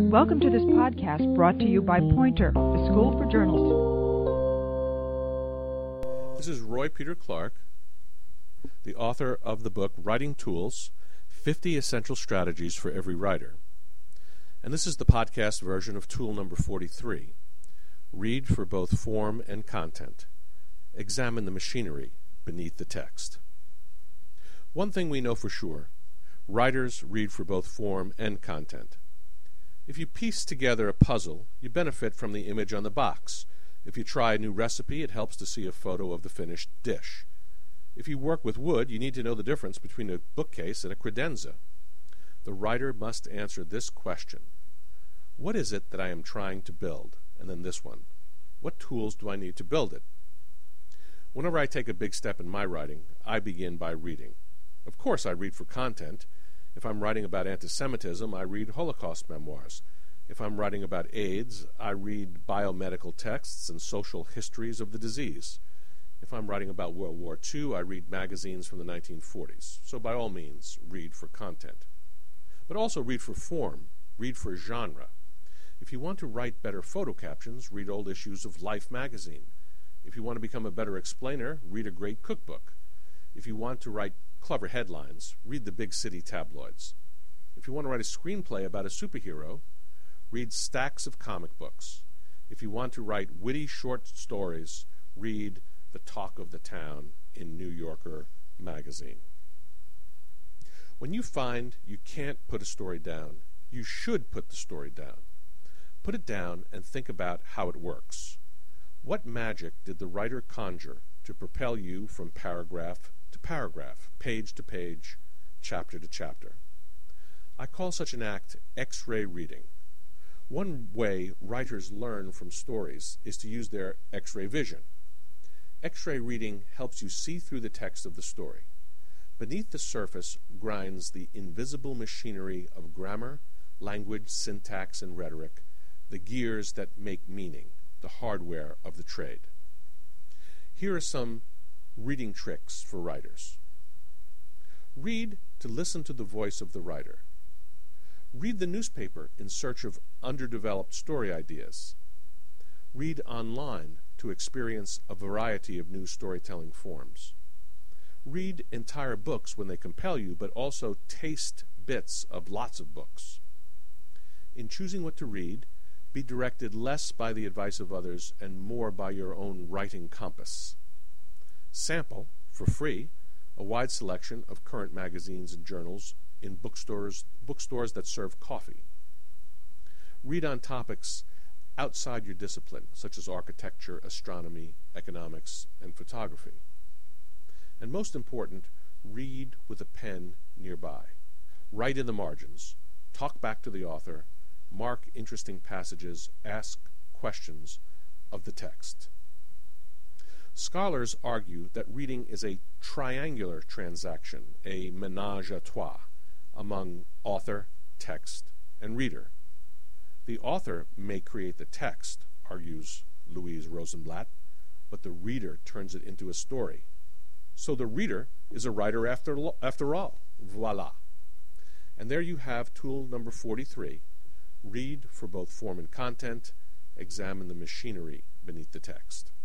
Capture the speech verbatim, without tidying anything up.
Welcome to this podcast brought to you by Poynter, the School for Journalists. This is Roy Peter Clark, the author of the book Writing Tools, fifty Essential Strategies for Every Writer. And this is the podcast version of tool number forty-three. Read for both form and content. Examine the machinery beneath the text. One thing we know for sure, writers read for both form and content. If you piece together a puzzle, you benefit from the image on the box. If you try a new recipe, it helps to see a photo of the finished dish. If you work with wood, you need to know the difference between a bookcase and a credenza. The writer must answer this question. What is it that I am trying to build? And then this one. What tools do I need to build it? Whenever I take a big step in my writing, I begin by reading. Of course, I read for content. If I'm writing about anti-Semitism, I read Holocaust memoirs. If I'm writing about AIDS, I read biomedical texts and social histories of the disease. If I'm writing about World War Two, I read magazines from the nineteen forties. So by all means, read for content. But also read for form, read for genre. If you want to write better photo captions, read old issues of Life magazine. If you want to become a better explainer, read a great cookbook. If you want to write clever headlines, read the big city tabloids. If you want to write a screenplay about a superhero, read stacks of comic books. If you want to write witty short stories, read The Talk of the Town in New Yorker magazine. When you find you can't put a story down, you should put the story down. Put it down and think about how it works. What magic did the writer conjure to propel you from paragraph to paragraph, page to page, chapter to chapter? I call such an act X-ray reading. One way writers learn from stories is to use their X-ray vision. X-ray reading helps you see through the text of the story. Beneath the surface grinds the invisible machinery of grammar, language, syntax, and rhetoric, the gears that make meaning, the hardware of the trade. Here are some reading tricks for writers. Read to listen to the voice of the writer. Read the newspaper in search of underdeveloped story ideas. Read online to experience a variety of new storytelling forms. Read entire books when they compel you, but also taste bits of lots of books. In choosing what to read, be directed less by the advice of others and more by your own writing compass. Sample, for free, a wide selection of current magazines and journals in bookstores, bookstores that serve coffee. Read on topics outside your discipline, such as architecture, astronomy, economics, and photography. And most important, read with a pen nearby. Write in the margins. Talk back to the author. Mark interesting passages. Ask questions of the text. Scholars argue that reading is a triangular transaction, a ménage à trois, among author, text, and reader. The author may create the text, argues Louise Rosenblatt, but the reader turns it into a story. So the reader is a writer after, after all. Voila. And there you have tool number forty-three. Read for both form and content. Examine the machinery beneath the text.